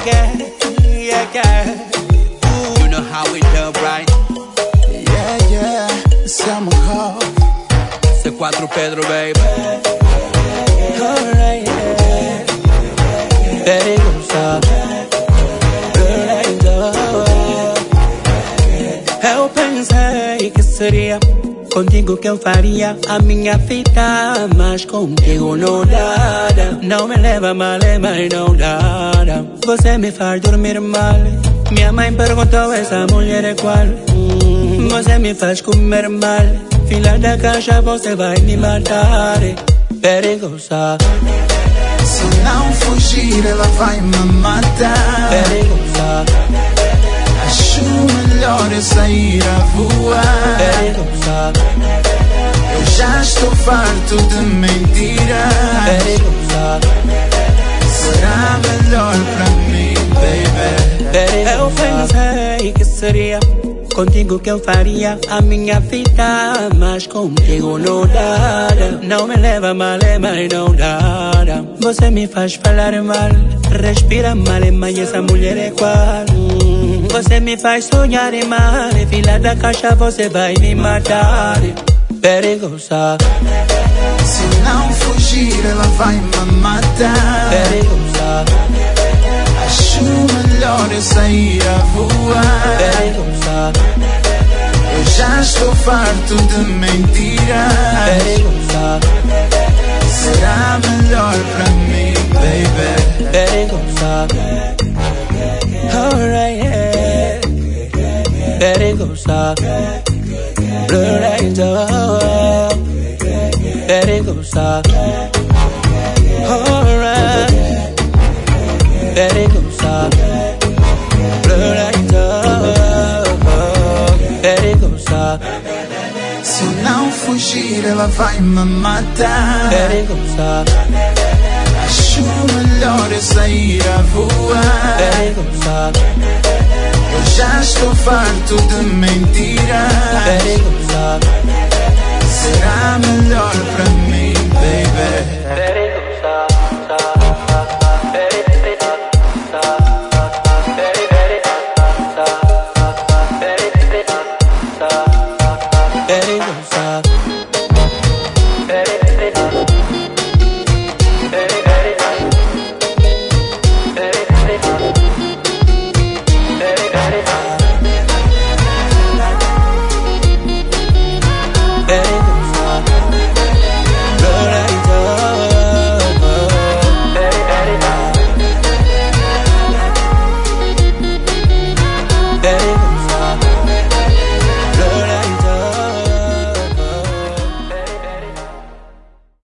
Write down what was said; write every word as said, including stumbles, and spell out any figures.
yeah, yeah, yeah. Ooh. You know how we do, right? Yeah, yeah, Selma Hall. C quatro Pedro, baby. Alright, yeah. Perigosa. Eu pensei que seria contigo que eu faria a minha vida, mas contigo não dá. Não me leva mal, mas não dá. Você me faz dormir mal. Minha mãe perguntou, essa mulher é qual? Hum, você me faz comer mal. Fila da caixa, você vai me matar. Perigosa. Se não fugir, ela vai me matar. Perigosa. Acho melhor eu sair a voar. Perigosa. Eu já estou farto de mentiras. Perigosa. Será melhor pra mim, baby. Perigosa. Eu pensei que seria contigo que eu faria a minha vida, mas contigo não dá. Não me leva mal, mas não dá. Você me faz falar mal, respira mal, mas essa mulher é qual? Você me faz sonhar mal, fila da caixa você vai me matar. Perigosa. Se não fugir, ela vai me matar. Perigosa. Acho melhor eu sair a voar. Perigosa. Eu já estou farto de mentiras. Perigosa. Será melhor pra mim, baby. Perigosa. Alright, yeah. Perigosa. Blur angel. Perigosa. Alright. Perigosa. Blur angel. Perigosa. Se não fugir, ela vai me matar. Perigosa. Acho melhor eu sair a voar. Perigosa. Eu já estou farto de mentiras. Perigosa. Será melhor pra mim, baby.